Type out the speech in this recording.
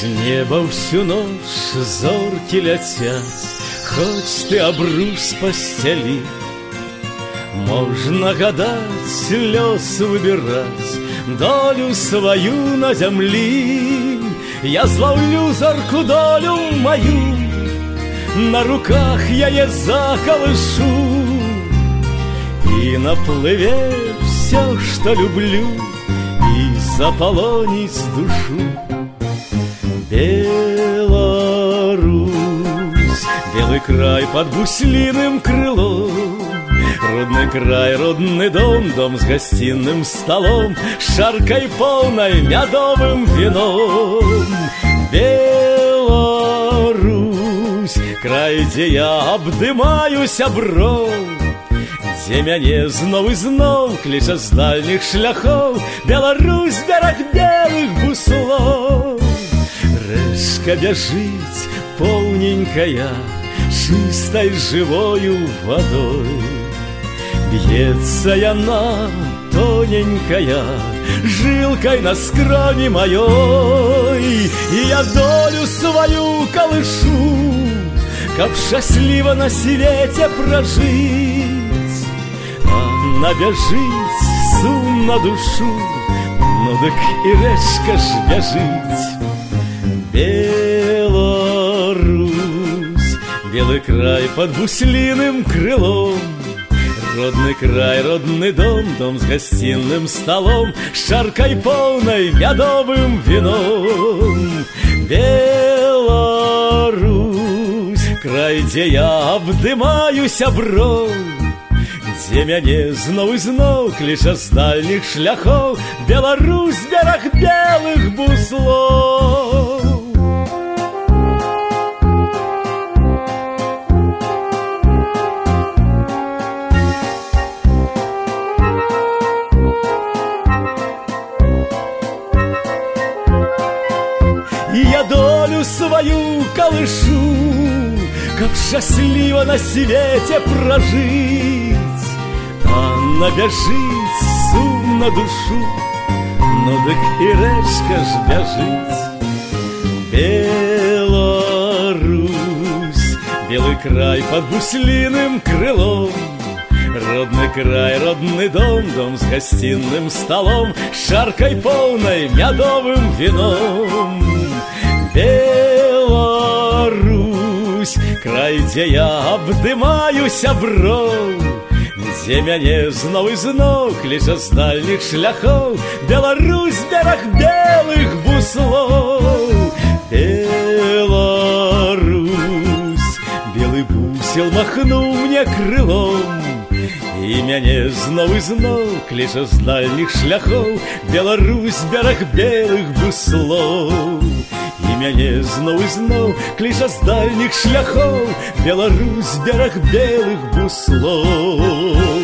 З неба всю ночь зорки ляцяць, хоць ты абрус пасцялі. Можна гадаць, лёс выбіраць, долю сваю на зямлі. Я зловлю зорку долю мою, на руках яе закалышу, и наплыве все, что люблю, и заполонить душу. Беларусь, белый край под гуслиным крылом, родный край, родный дом, дом с гостиным столом, с шаркой полной медовым вином. Беларусь, край, где я абдымаю сяброў, дзе мяне зноў і зноў кліча з дальніх шляхоў. Беларусь, бераг белых буслоў. Рэчка бяжыць поўненькая, чыстай жывою вадой. Б'ецца яна тоненькая, жилкой на скроні маёй. І я долю сваю калышу, каб шчасліва на свеце пражыць. Она бяжыць сум на душу, ну дык і рэчка ж бяжыць. Беларусь, белый край под гуслиным крылом, родный край, родный дом, дом с гостиным столом, с чаркой полной медовым вином. Беларусь, край, где я абдымаю сяброў, дзе мяне зноў і зноў кліча з дальніх шляхоў. Беларусь, бераг белых буслоў. І я долю сваю калышу, каб шчасліва на свеце пражыць. Она бяжыць сум на душу, ну дык і рэчка ж бяжыць. Беларусь, белый край под гуслиным крылом, родный край, родный дом, дом с гостиным столом, с чаркой полной медовым вином. Беларусь, край, где я абдымаю сяброў, дзе мяне зноў і зноў кліча з дальніх шляхоў. Беларусь, бераг белых буслоў. Беларусь, белый бусел махнуў мне крылом, і мяне зноў і зноў кліча з дальніх шляхоў. Беларусь, бераг белых буслоў. І мяне зноў і зноў кліча з дальніх шляхоў. Беларусь, бераг белых буслоў.